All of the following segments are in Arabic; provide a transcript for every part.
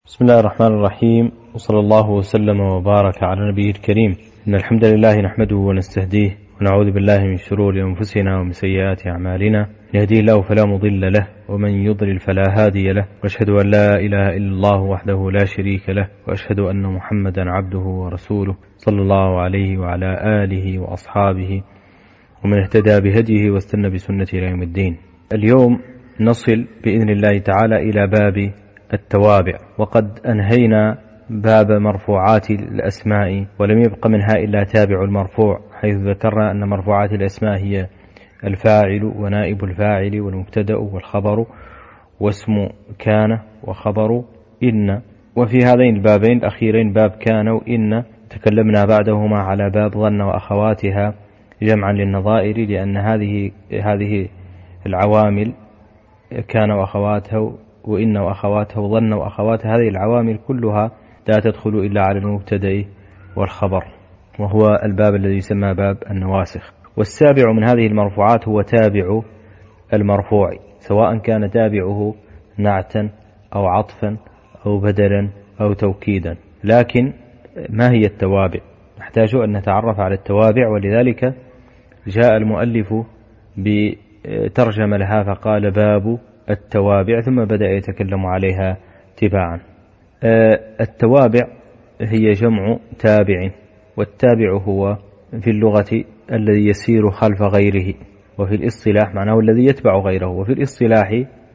بسم الله الرحمن الرحيم، وصلى الله وسلم وبارك على نبيه الكريم. إن الحمد لله نحمده ونستهديه ونعوذ بالله من شرور أنفسنا ومن سيئات أعمالنا. يهديه الله فلا مضل له ومن يضلل فلا هادي له، وأشهد أن لا إله إلا الله وحده لا شريك له، وأشهد أن محمدا عبده ورسوله صلى الله عليه وعلى آله وأصحابه ومن اهتدى بهديه واستنى بسنته إلى يوم الدين. اليوم نصل بإذن الله تعالى إلى باب التوابع، وقد أنهينا باب مرفوعات الأسماء ولم يبق منها إلا تابع المرفوع، حيث ذكرنا أن مرفوعات الأسماء هي الفاعل ونائب الفاعل والمبتدأ والخبر واسم كان وخبر إن. وفي هذين البابين الأخيرين باب كان وإن تكلمنا بعدهما على باب ظن وأخواتها جمعا للنظائر، لأن هذه العوامل كان وأخواتها وإن وأخواتها وظن وأخواتها، هذه العوامل كلها لا تدخل إلا على المبتدأ والخبر، وهو الباب الذي يسمى باب النواسخ. والسابع من هذه المرفوعات هو تابع المرفوع، سواء كان تابعه نعتا أو عطفا أو بدلا أو توكيدا. لكن ما هي التوابع؟ نحتاج أن نتعرف على التوابع، ولذلك جاء المؤلف بترجمة لها فقال باب التوابع، ثم بدأ يتكلم عليها تباعا. التوابع هي جمع تابع، والتابع هو في اللغة الذي يسير خلف غيره، وفي الاصطلاح معناه الذي يتبع غيره، وفي الاصطلاح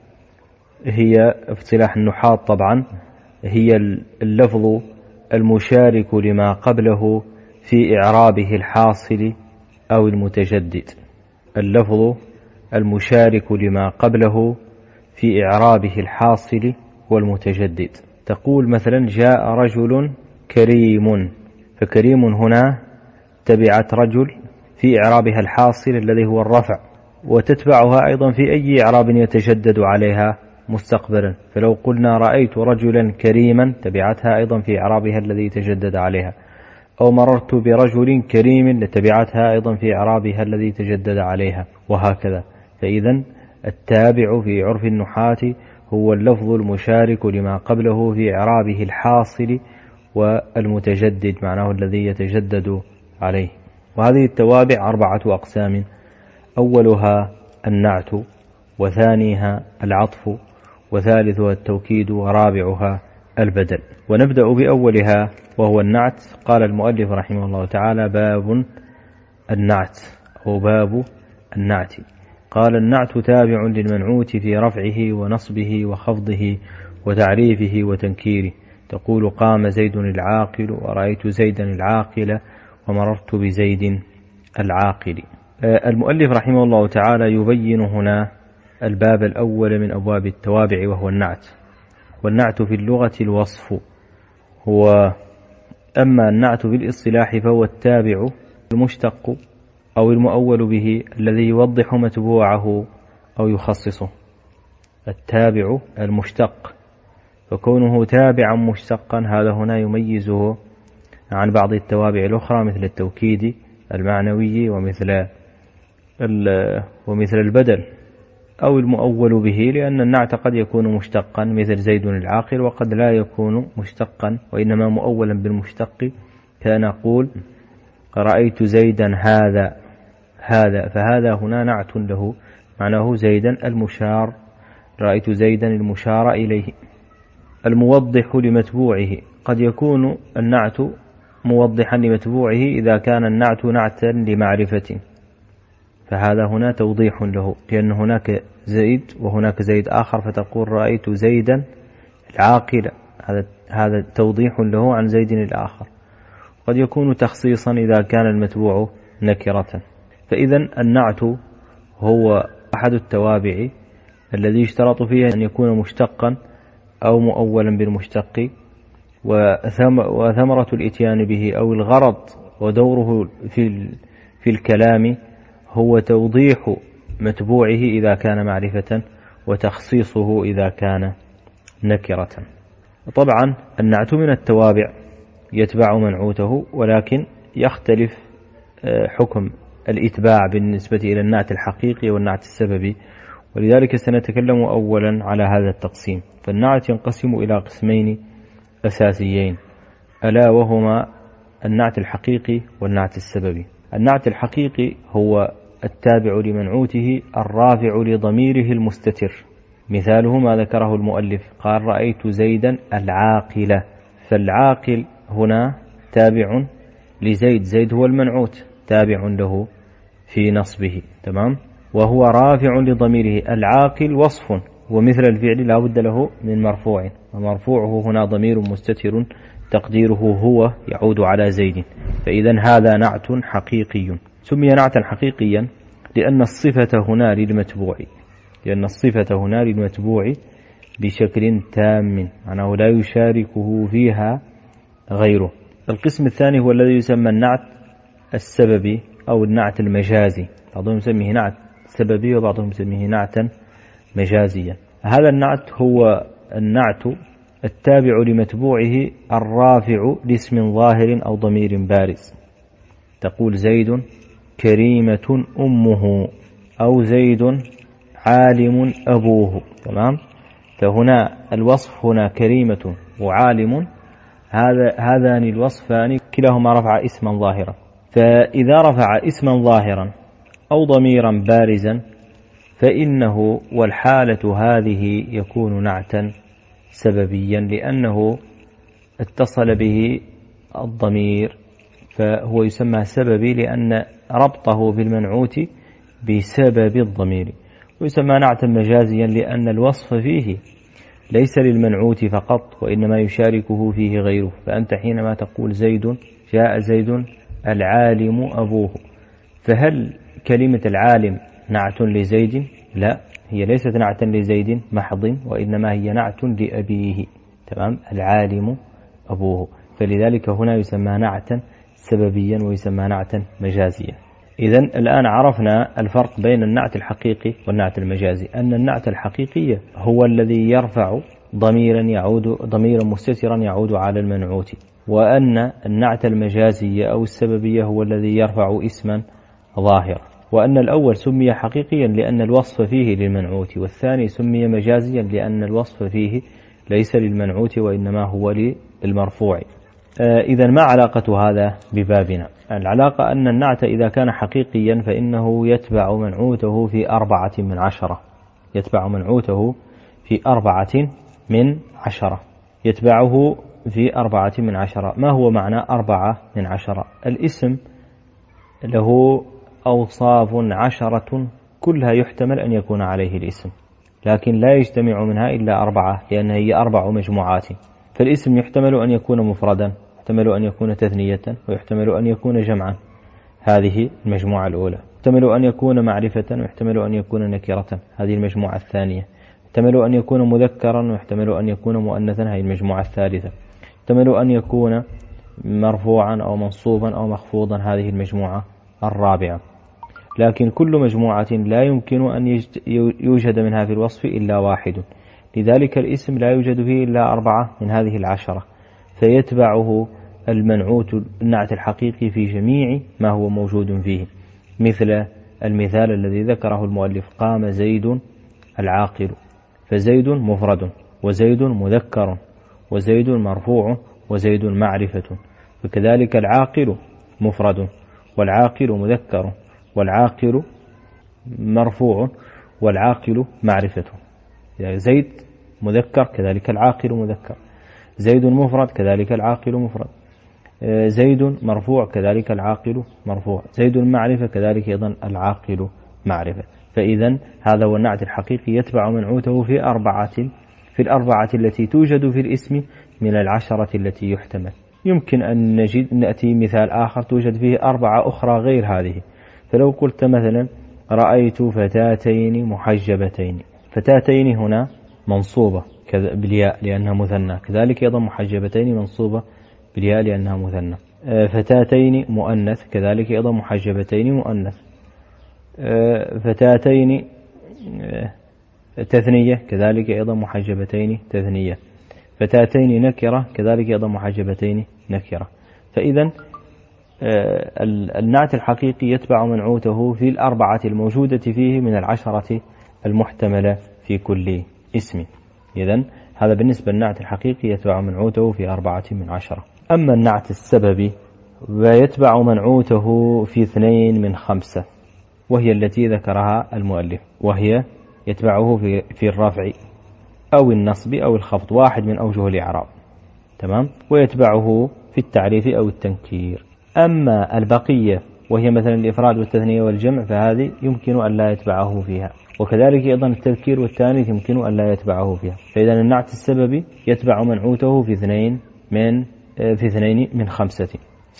هي في اصطلاح النحاة طبعا هي اللفظ المشارك لما قبله في إعرابه الحاصل أو المتجدد. اللفظ المشارك لما قبله في إعرابه الحاصل والمتجدد. تقول مثلا جاء رجل كريم، فكريم هنا تبعت رجل في إعرابها الحاصل الذي هو الرفع، وتتبعها أيضا في أي إعراب يتجدد عليها مستقبلا. فلو قلنا رأيت رجلا كريما تبعتها أيضا في إعرابها الذي تجدد عليها، أو مررت برجل كريم لتبعتها أيضا في إعرابها الذي تجدد عليها، وهكذا. فإذا التابع في عرف النحاة هو اللفظ المشارك لما قبله في إعرابه الحاصل والمتجدد معناه الذي يتجدد عليه. وهذه التوابع 4 أقسام: أولها النعت، وثانيها العطف، وثالثها التوكيد، ورابعها البدل. ونبدأ بأولها وهو النعت. قال المؤلف رحمه الله تعالى باب النعت أو باب النعت. قال النعت تابع للمنعوت في رفعه ونصبه وخفضه وتعريفه وتنكيره. تقول قام زيد العاقل، ورأيت زيدا العاقل، ومررت بزيد العاقل. المؤلف رحمه الله تعالى يبين هنا الباب الأول من أبواب التوابع وهو النعت. والنعت في اللغة الوصف، هو أما النعت بالاصطلاح فهو التابع المشتق أو المؤول به الذي يوضح متبوعه أو يخصصه. التابع المشتق، فكونه تابعا مشتقا هذا هنا يميزه عن بعض التوابع الأخرى مثل التوكيد المعنوي ومثل البدل أو المؤول به، لأن النعت قد يكون مشتقا مثل زيد العاقل، وقد لا يكون مشتقا وإنما مؤولا بالمشتق، كنقول رأيت زيدا هذا، فهذا هنا نعت له معناه زيدا المشار، رأيت زيدا المشار إليه. الموضح لمتبوعه، قد يكون النعت موضحا لمتبوعه إذا كان النعت نعتا لمعرفة، فهذا هنا توضيح له، لأن هناك زيد وهناك زيد آخر، فتقول رأيت زيدا العاقل، هذا توضيح له عن زيد الآخر. قد يكون تخصيصا إذا كان المتبوع نكرة. فإذا النعت هو أحد التوابع الذي يشترط فيه أن يكون مشتقا أو مؤولا بالمشتق، وثمرة الإتيان به أو الغرض ودوره في الكلام هو توضيح متبوعه إذا كان معرفة، وتخصيصه إذا كان نكرة. طبعا النعت من التوابع يتبع منعوته، ولكن يختلف حكم الإتباع بالنسبة إلى النعت الحقيقي والنعت السببي، ولذلك سنتكلم أولا على هذا التقسيم. فالنعت ينقسم إلى قسمين: أساسيين، ألا وهما النعت الحقيقي والنعت السببي. النعت الحقيقي هو التابع لمنعوته الرافع لضميره المستتر، مثاله ما ذكره المؤلف، قال رأيت زيدا العاقلة، فالعاقل هنا تابع لزيد، زيد هو المنعوت تابع له في نصبه، تمام، وهو رافع لضميره. العاقل وصف، ومثل الفعل لا بد له من مرفوع، ومرفوعه هنا ضمير مستتر تقديره هو يعود على زيد، فإذا هذا نعت حقيقي. سمي نعتا حقيقيا لأن الصفة هنا للمتبوع بشكل تام، معناه لا يشاركه فيها غيره. القسم الثاني هو الذي يسمى النعت السببي أو النعت المجازي، بعضهم يسميه نعت سببي وبعضهم يسميه نعتا مجازيا. هذا النعت هو النعت التابع لمتبوعه الرافع لاسم ظاهر أو ضمير بارز، تقول زيد كريمة أمه، أو زيد عالم أبوه، تمام. فهنا الوصف هنا كريمة وعالم، هذان الوصفان كلاهما رفع اسما ظاهرا، فإذا رفع اسما ظاهرا أو ضميرا بارزا فإنه والحالة هذه يكون نعتا سببيا، لأنه اتصل به الضمير، فهو يسمى سببي لأن ربطه بالمنعوت بسبب الضمير. ويسمى نعتا مجازيا لأن الوصف فيه ليس للمنعوت فقط، وإنما يشاركه فيه غيره. فأنت حينما تقول زيد جاء زيد العالم أبوه، فهل كلمة العالم نعت لزيد؟ لا، هي ليست نعتا لزيد محض، وإنما هي نعت لأبيه، تمام، العالم أبوه. فلذلك هنا يسمى نعتا سببيا ويسمى نعتا مجازيا. إذن الآن عرفنا الفرق بين النعت الحقيقي والنعت المجازي، أن النعت الحقيقي هو الذي يرفع ضميرا مستترا يعود على المنعوت، وأن النعت المجازي أو السببية هو الذي يرفع اسما ظاهرا، وأن الأول سمي حقيقيا لأن الوصف فيه للمنعوت، والثاني سمي مجازيا لأن الوصف فيه ليس للمنعوت وإنما هو للمرفوع. إذن ما علاقة هذا ببابنا؟ العلاقة أن النعت إذا كان حقيقيا فإنه يتبع منعوته في 4/10، يتبع منعوته في 4/10، يتبعه في 4/10. ما هو معنى 4/10؟ الاسم له أوصاف 10 كلها يحتمل أن يكون عليه الاسم، لكن لا يجتمع منها إلا 4، لأن هي 4 مجموعات. فالاسم يحتمل أن يكون مفردا، يحتمل أن يكون تثنية، ويحتمل أن يكون جمعا، هذه المجموعة الأولى. يحتمل أن يكون معرفة، ويحتمل أن يكون نكرة، هذه المجموعة الثانية. يحتمل أن يكون مذكرا، ويحتمل أن يكون مؤنثا، هذه المجموعة الثالثة. يحتمل أن يكون مرفوعا أو منصوبا أو مخفوضا، هذه المجموعة الرابعة. لكن كل مجموعة لا يمكن أن يوجد منها في الوصف إلا واحد، لذلك الاسم لا يوجد فيه إلا 4 من هذه 10، فيتبعه المنعوت النعت الحقيقي في جميع ما هو موجود فيه، مثل المثال الذي ذكره المؤلف، قام زيد العاقل، فزيد مفرد، وزيد مذكر، وزيد مرفوع، وزيد معرفة. وكذلك العاقل مفرد، والعاقل مذكر، والعاقل مرفوع، والعاقل معرفة. يعني زيد مذكر كذلك العاقل مذكر، زيد مفرد كذلك العاقل مفرد، زيد مرفوع كذلك العاقل مرفوع، زيد معرفة كذلك أيضا العاقل معرفة. فإذا هذا هو النعت الحقيقي، يتبع منعوته في 4 التي توجد في الاسم من 10 التي يحتمل. يمكن أن نأتي مثال آخر توجد فيه 4 أخرى غير هذه، فلو قلت مثلا رأيت فتاتين محجبتين، فتاتين هنا منصوبة بالياء لأنها مثنى، كذلك أيضا محجبتين منصوبة بالياء لأنها مثنى. فتاتين مؤنث، كذلك أيضا محجبتين مؤنث. فتاتين تثنية، كذلك أيضا محجبتين تثنية. فتاتين نكرة، كذلك أيضا محجبتين نكرة. فإذا النعت الحقيقي يتبع منعوته في 4 الموجودة فيه من 10 المحتملة في كل اسم. إذن هذا بالنسبة للنعت الحقيقي يتبع منعوته في 4/10. أما النعت السببي فيتبع منعوته في 2/5، وهي التي ذكرها المؤلف، وهي يتبعه في الرفع أو النصب أو الخفض، واحد من أوجه الإعراب، تمام، ويتبعه في التعريف أو التنكير. أما البقية وهي مثلا الإفراد والتثنية والجمع فهذه يمكن أن لا يتبعه فيها، وكذلك أيضا التذكير والتانيث يمكن أن لا يتبعه فيها. فإذا النعت السببي يتبع منعوته في 2/5.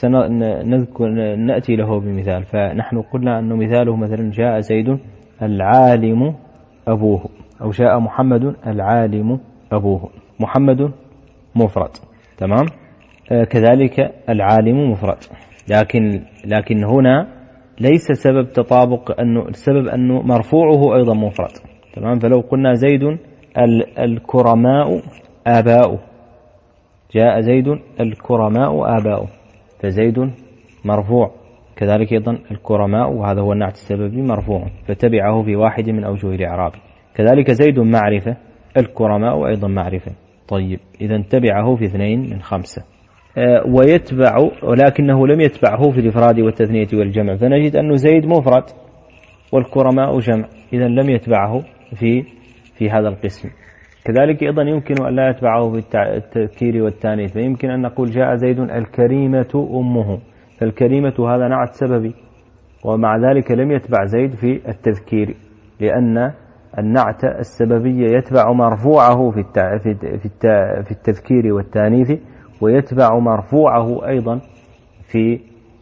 نأتي له بمثال. فنحن قلنا أنه مثاله مثلا جاء زيد العالم أبوه، أو جاء محمد العالم أبوه. محمد مفرد، تمام، كذلك العالم مفرد، لكن هنا ليس سبب تطابق، أنه السبب أنه مرفوعه أيضا مفرد، تمام. فلو قلنا زيد الكرماء آباؤه، جاء زيد الكرماء آباؤه، فزيد مرفوع، كذلك أيضا الكرماء، وهذا هو النعت السببي مرفوع، فتبعه في واحد من أوجه الإعراب. كذلك زيد معرفة، الكرماء أيضا معرفة. طيب، إذا تبعه في 2/5. ويتبع، ولكنه لم يتبعه في الإفراد والتثنية والجمع، فنجد أن زيد مفرد والكرماء جمع، إذا لم يتبعه في هذا القسم. كذلك أيضا يمكن أن لا يتبعه في التذكير والتانيث، فيمكن أن نقول جاء زيد الكريمة أمه، فالكريمة هذا نعت سببي، ومع ذلك لم يتبع زيد في التذكير، لأن النعت السببي يتبع مرفوعه في التذكير والتانيث، ويتبع مرفوعه أيضا في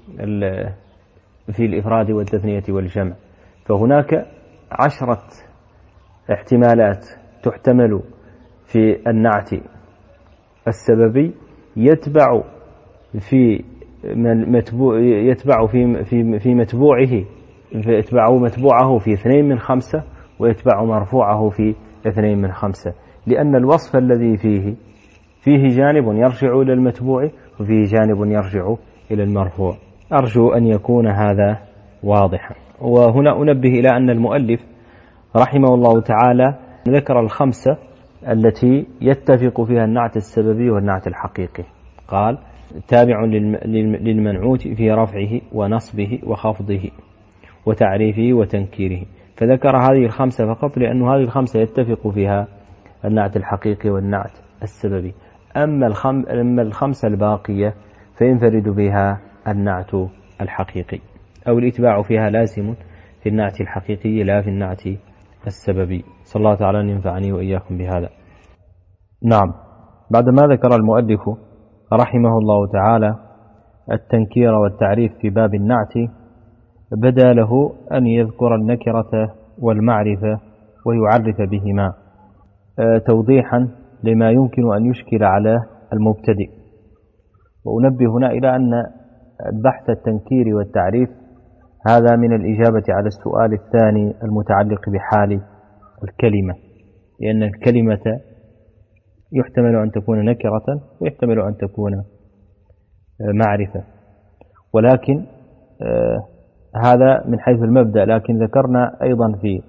الإفراد والتثنية والجمع. فهناك 10 احتمالات تحتمل في النعت السببي، يتبع في متبوعه، فيتبع متبوعه في 2/5، ويتبع مرفوعه في 2/5، لأن الوصف الذي فيه جانب يرجع إلى المتبوع، وفيه جانب يرجع إلى المرفوع. أرجو أن يكون هذا واضحا. وهنا أنبه إلى أن المؤلف رحمه الله تعالى ذكر 5 التي يتفق فيها النعت السببي والنعت الحقيقي. قال: تابع للمنعوت في رفعه ونصبه وخفضه وتعريفه وتنكيره. فذكر هذه 5 فقط، لأن هذه 5 يتفق فيها النعت الحقيقي والنعت السببي. أما 5 الباقية فينفرد بها النعت الحقيقي، أو الإتباع فيها لازم في النعت الحقيقي لا في النعت السببي. صلى الله تعالى أن ينفعني وإياكم بهذا. نعم، بعدما ذكر المؤلف رحمه الله تعالى التنكير والتعريف في باب النعت، بدا له أن يذكر النكرة والمعرفة ويعرف بهما توضيحا لما يمكن أن يشكل على المبتدئ. وأنبه هنا إلى أن بحث التنكير والتعريف هذا من الإجابة على السؤال الثاني المتعلق بحال الكلمة، لأن الكلمة يحتمل أن تكون نكرة ويحتمل أن تكون معرفة، ولكن هذا من حيث المبدأ. لكن ذكرنا أيضا في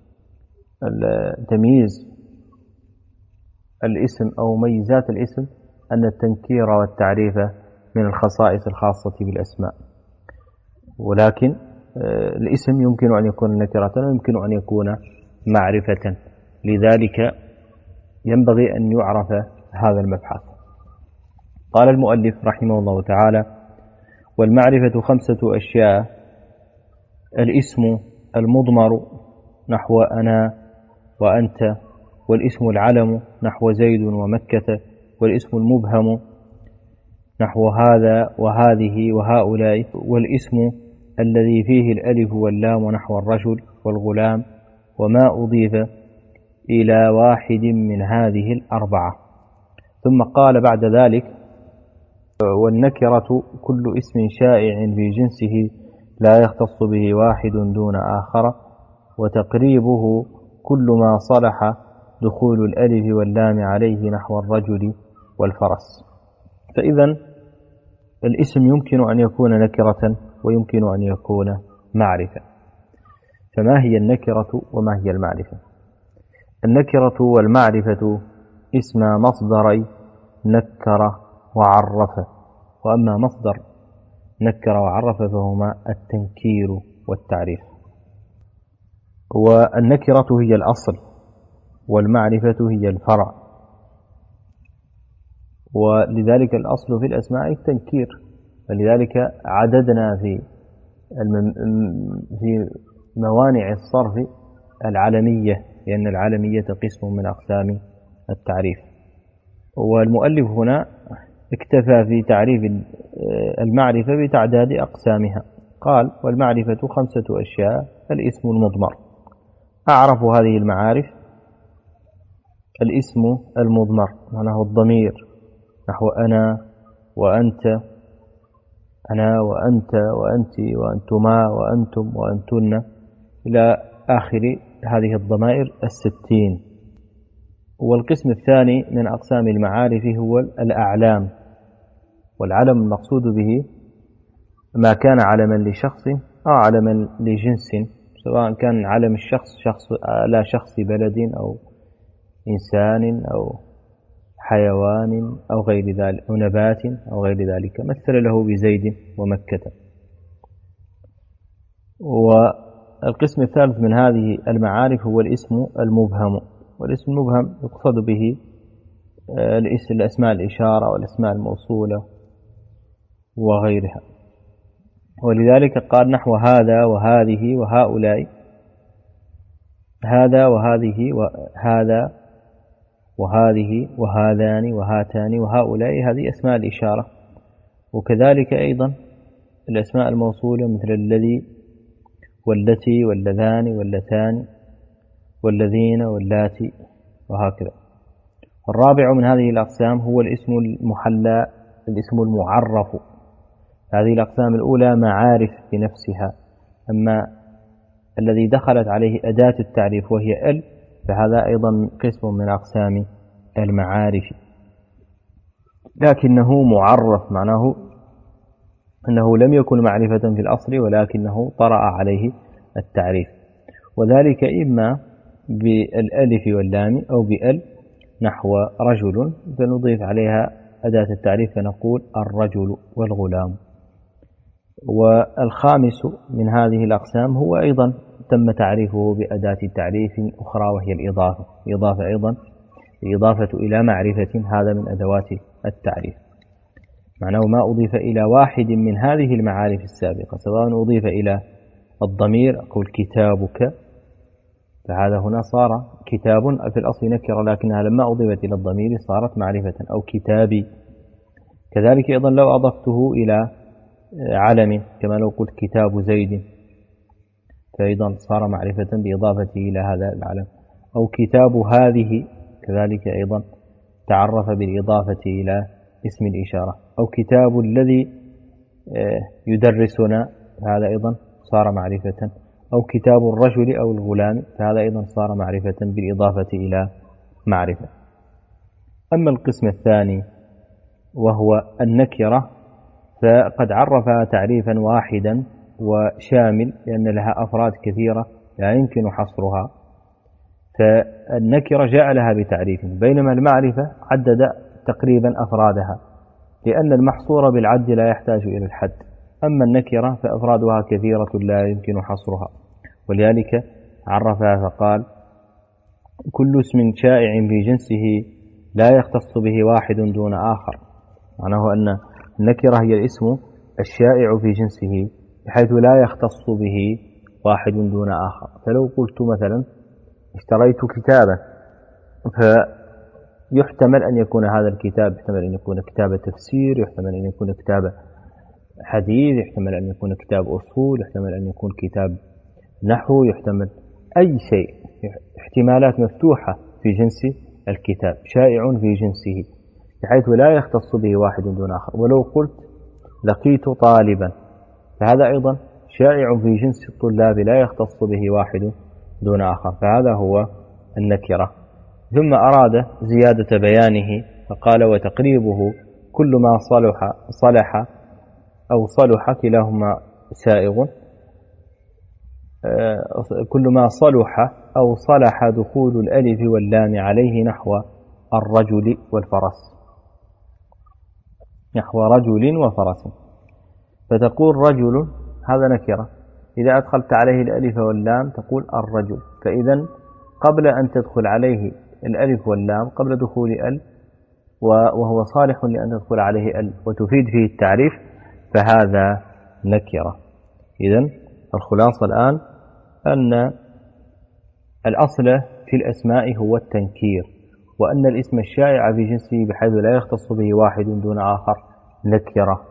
تمييز الاسم أو ميزات الاسم أن التنكير والتعريف من الخصائص الخاصة بالأسماء، ولكن الاسم يمكن أن يكون نكرة ويمكن أن يكون معرفة، لذلك ينبغي أن يعرف هذا المبحث. قال المؤلف رحمه الله تعالى: والمعرفة 5 أشياء: الاسم المضمر نحو أنا وأنت، والاسم العلم نحو زيد ومكة، والاسم المبهم نحو هذا وهذه وهؤلاء، والاسم الذي فيه الألف واللام نحو الرجل والغلام، وما أضيف إلى واحد من هذه 4. ثم قال بعد ذلك: والنكرة كل اسم شائع في جنسه لا يختص به واحد دون آخر، وتقريبه كل ما صلح دخول الألف واللام عليه نحو الرجل والفرس. فإذا الاسم يمكن أن يكون نكرة ويمكن أن يكون معرفة. فما هي النكرة وما هي المعرفة؟ النكرة والمعرفة اسم مصدري نكر وعرف. وأما مصدر نكر وعرف فهما التنكير والتعريف. والنكرة هي الأصل والمعرفة هي الفرع، ولذلك الأصل في الأسماء التنكير، فلذلك عددنا في موانع الصرف العلمية، لأن العلمية قسم من أقسام التعريف. والمؤلف هنا اكتفى في تعريف المعرفة بتعداد أقسامها، قال: والمعرفة 5 أشياء: الاسم المضمر. أعرف هذه المعارف الاسم المضمر، معناه الضمير، نحو أنا وأنت، أنا وأنت وأنت وأنتما وأنتم وأنتن إلى آخر هذه الضمائر 60. والقسم الثاني من أقسام المعارف هو الأعلام. والعلم المقصود به ما كان علما لشخص أو علما لجنس، سواء كان علم الشخص على شخص بلد أو إنسان أو حيوان أو غير ذلك، أو نبات أو غير ذلك، مثل له بزيد ومكة. والقسم الثالث من هذه المعارف هو الاسم المبهم. والاسم المبهم يقصد به الأسماء الإشارة والأسماء الموصولة وغيرها. ولذلك قال نحو هذا وهذه وهؤلاء، هذا وهذه وهذا وهذه وهذان وهاتان وهؤلاء، هذه أسماء الإشارة. وكذلك أيضا الأسماء الموصولة مثل الذي والتي واللذان واللتان والذين واللاتي وهكذا. الرابع من هذه الأقسام هو الاسم المحلى، الاسم المعرف. هذه الأقسام الأولى معارف بنفسها، أما الذي دخلت عليه أداة التعريف وهي ال، فهذا أيضا قسم من أقسام المعارف، لكنه معرف، معناه أنه لم يكن معرفة في الأصل ولكنه طرأ عليه التعريف. وذلك إما بالألف واللام أو بأل، نحو رجل فنضيف عليها أداة التعريف فنقول الرجل والغلام. والخامس من هذه الأقسام هو أيضا تم تعريفه بأداة تعريف أخرى وهي الإضافة. الإضافة أيضا الإضافة إلى معرفة، هذا من أدوات التعريف، معناه ما أضيف إلى واحد من هذه المعارف السابقة، سواء أضيف إلى الضمير، أقول كتابك، فهذا هنا صار كتاب في الأصل نكرة، لكنها لما أضيفت إلى الضمير صارت معرفة، أو كتابي. كذلك أيضا لو أضفته إلى علم، كما لو قلت كتاب زيد، فأيضا صار معرفة بإضافته إلى هذا العلم. أو كتاب هذه، كذلك أيضا تعرف بالإضافة إلى اسم الإشارة. أو كتاب الذي يدرسنا، هذا أيضا صار معرفة. أو كتاب الرجل أو الغلام، فهذا أيضا صار معرفة بالإضافة إلى معرفة. أما القسم الثاني وهو النكرة، فقد عرفها تعريفا واحدا وشامل، لأن لها أفراد كثيرة لا يمكن حصرها، فالنكرة جاء لها بتعريف، بينما المعرفة عدد تقريبا أفرادها، لأن المحصور بالعد لا يحتاج إلى الحد. أما النكرة فأفرادها كثيرة لا يمكن حصرها، ولذلك عرفها فقال: كل اسم شائع في جنسه لا يختص به واحد دون آخر. معناه أن النكرة هي الاسم الشائع في جنسه بحيث لا يختص به واحد دون آخر. فلو قلت مثلا اشتريت كتابا، فيحتمل أن يكون هذا الكتاب، يحتمل أن يكون كتاب تفسير، يحتمل أن يكون كتاب حديث، يحتمل أن يكون كتاب أصول، يحتمل أن يكون كتاب نحو، يحتمل أي شيء، احتمالات مفتوحة في جنس الكتاب، شائع في جنسه بحيث لا يختص به واحد دون آخر. ولو قلت لقيت طالبا، فهذا أيضا شائع في جنس الطلاب لا يختص به واحد دون آخر، فهذا هو النكرة. ثم أراد زيادة بيانه فقال: وتقريبه كل ما صلح أو صلح كلاهما سائغ، كل ما صلح أو صلح دخول الألف واللام عليه، نحو الرجل والفرس، نحو رجل وفرس. فتقول رجل هذا نكرة، إذا أدخلت عليه الألف واللام تقول الرجل، فإذا قبل أن تدخل عليه الألف واللام قبل دخول ال، وهو صالح لأن تدخل عليه ال وتفيد فيه التعريف، فهذا نكرة. إذن الخلاصة الآن أن الأصل في الأسماء هو التنكير، وأن الاسم الشائع في جنسه بحيث لا يختص به واحد دون آخر نكرة.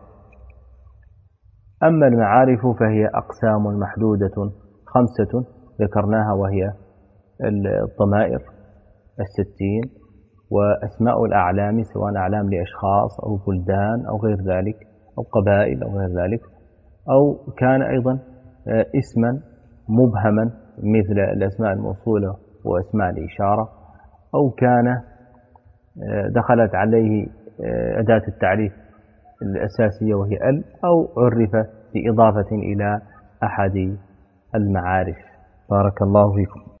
أما المعارف فهي أقسام محدودة 5 ذكرناها، وهي الضمائر 60، وأسماء الأعلام سواء أعلام لأشخاص أو بلدان أو غير ذلك أو قبائل أو غير ذلك، أو كان أيضا اسما مبهما مثل الأسماء الموصولة وأسماء الإشارة، أو كان دخلت عليه أداة التعريف الأساسية وهي ال، أو عرف بإضافة إلى أحد المعارف. بارك الله فيكم.